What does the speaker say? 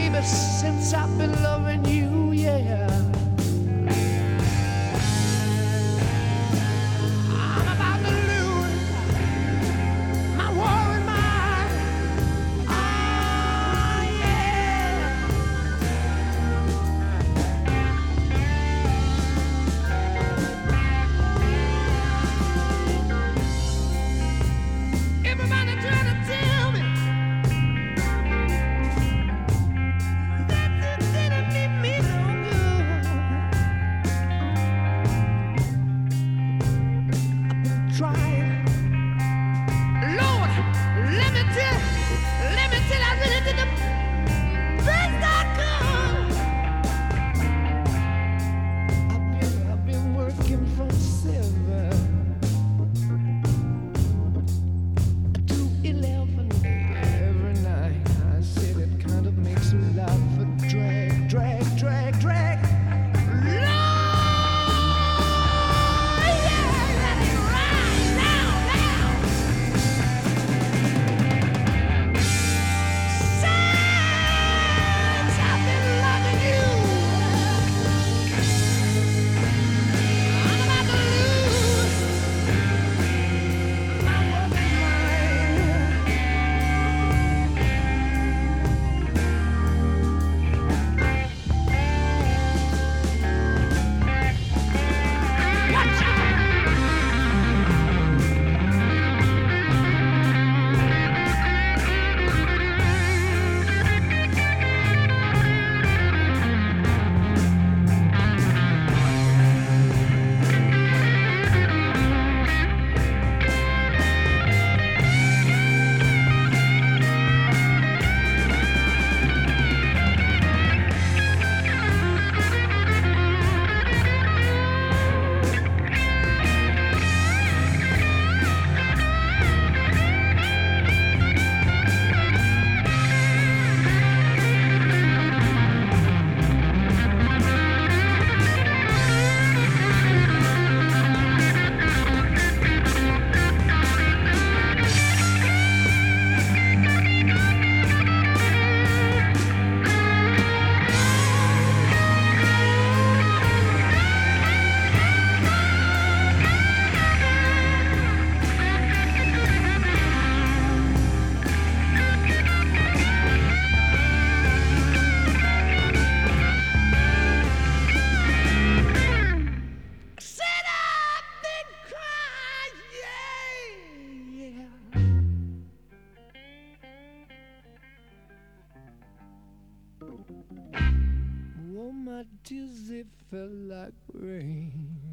baby, since I've been loving you, yeah. I'm about to lose my worried mind. Oh, yeah. Everybody trying to tell me that you didn't mean me no good. I've been trying. Lord, let me tell, I really did the best I could. I've been working from 7 to 11 every night. I said it kind of makes me laugh, but drag, drag, drag, drag. Lord, yeah, let it ride now, now. Since I've been loving you, I'm about to lose my working mind. Watch out! Said I've been crying, yeah, yeah. Oh, my tears, they fell like rain.